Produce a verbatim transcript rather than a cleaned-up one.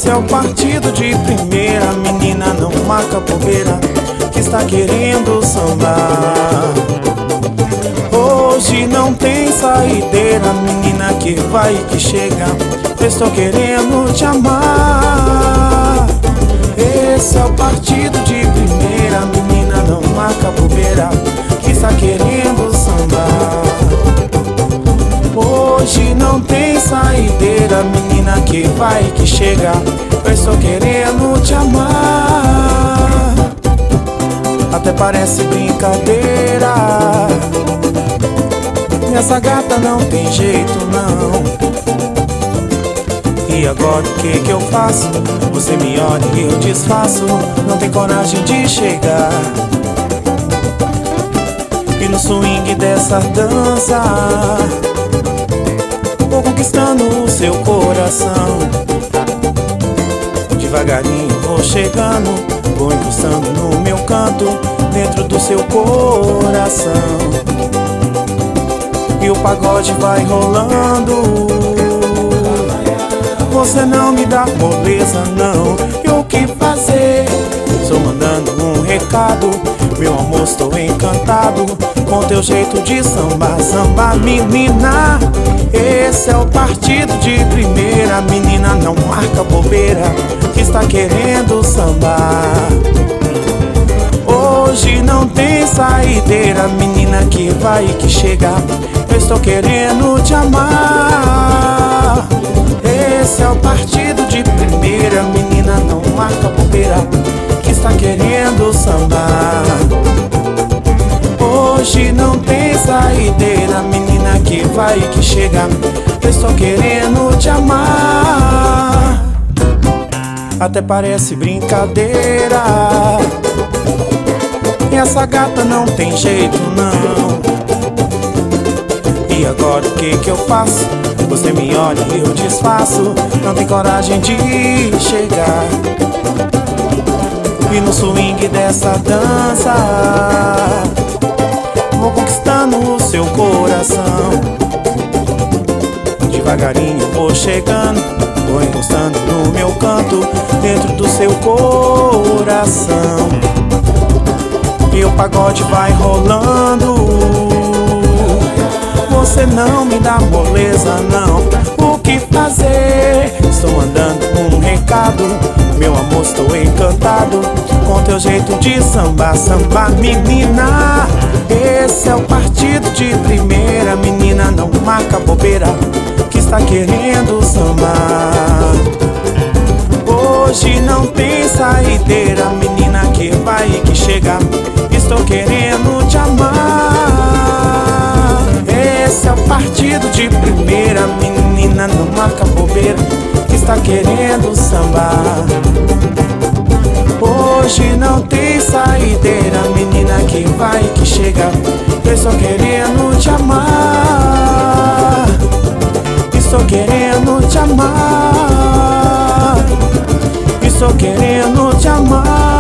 Esse é o partido de primeira, menina não marca bobeira, que está querendo sambar. Hoje não tem saideira, menina que vai e que chega, eu estou querendo te amar. Esse é o partido de primeira, menina não marca bobeira, que está querendo sambar. Hoje não tem saideira, menina que vai e que chega, eu estou querendo te amar. Até parece brincadeira, essa gata não tem jeito não. E agora o que que eu faço? Você me olha e eu desfaço, não tem coragem de chegar. E no swing dessa dança vou conquistando o seu coração. Devagarinho vou chegando, vou encostando no meu canto, dentro do seu coração. E o pagode vai rolando, você não me dá moleza não. E o que fazer? Estou mandando um recado, meu amor, estou encantado com teu jeito de samba, samba menina. Esse é o partido de primeira, menina não marca bobeira, que está querendo sambar. Hoje não tem saideira, menina que vai e que chega, eu estou querendo te amar. Esse é o partido de primeira, menina não marca bobeira, que está querendo sambar. Hoje não tem saideira, menina que vai e que chega, eu estou querendo te amar. Até parece brincadeira, essa gata não tem jeito não. E agora o que que eu faço? Você me olha e eu desfaço, não tem coragem de chegar. E no swing dessa dança vou conquistando o seu coração. Devagarinho vou chegando, vou encostando no meu canto, dentro do seu coração. E o pagode vai rolando, você não me dá moleza não. O que fazer? Estou mandando um recado, meu amor, estou encantado com teu jeito de samba, samba menina. Esse é o partido de primeira, menina não marca bobeira, que está querendo sambar. Hoje não tem saideira, menina que vai e que chega, estou querendo te amar. Esse é o partido de primeira, menina não marca bobeira, que está querendo sambar. Hoje não tem saideira, menina que vai e que chega, eu estou querendo te amar. Estou querendo te amar, estou querendo te amar.